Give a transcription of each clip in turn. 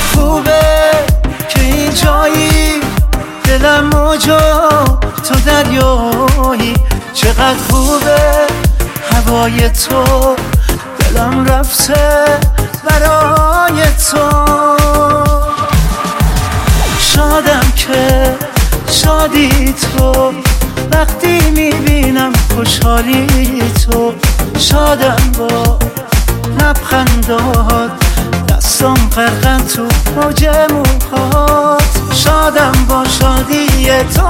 خوبه که این جایی، دلم موجا تو دریایی. چقدر خوبه هوای تو، دلم رفته برای تو. شادم که شادی تو، وقتی میبینم خوشحالی تو. شادم با لبخندات، دستم غرقن تو موج موهات. شادم با شادی تو،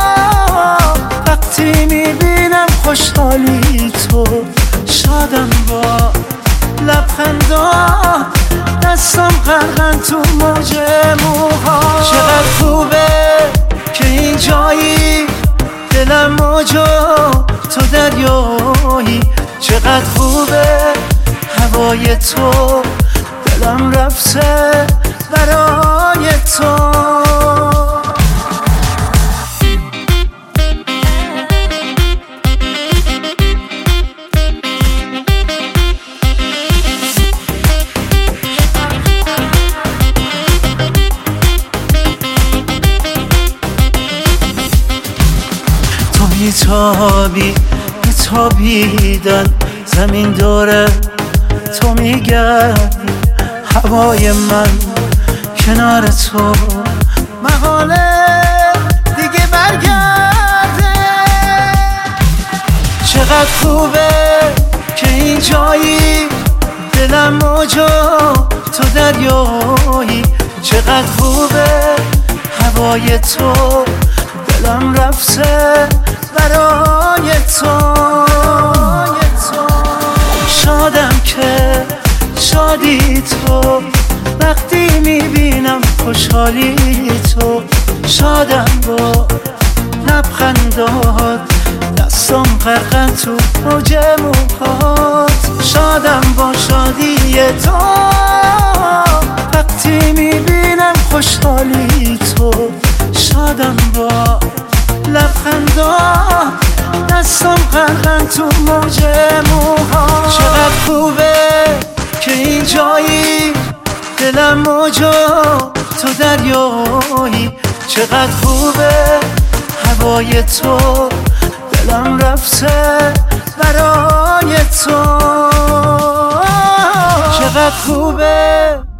وقتی میبینم خوشحالی تو. شادم با لبخندات، دستم غرقن تو موج موهات. چقدر خوبه که این جایی، دلم موجا تو دریایی. چقدر خوبه هوای تو، دلم رفته برای تو. تو میتابی تابیدن، زمین داره تو میگردی. هوای من کنار تو، محاله دیگه برگرده. چقدر خوبه که این جایی، دلم موجا تو دریایی. چقدر خوبه هوای تو، دلم رفته برای تو. شادم که شادی تو، وقتی میبینم خوشحالی تو. شادم با لبخندات، دستم غرقن تو موج موهات. شادم با شادی تو، وقتی میبینم خوشحالی تو. شادم با لبخندات، دستم غرقن تو موج موهات. چقدر خوبه که این جایی، دلم موجا تو دریایی. چقدر خوبه هوای تو، دلم رفته برای تو. چقدر خوبه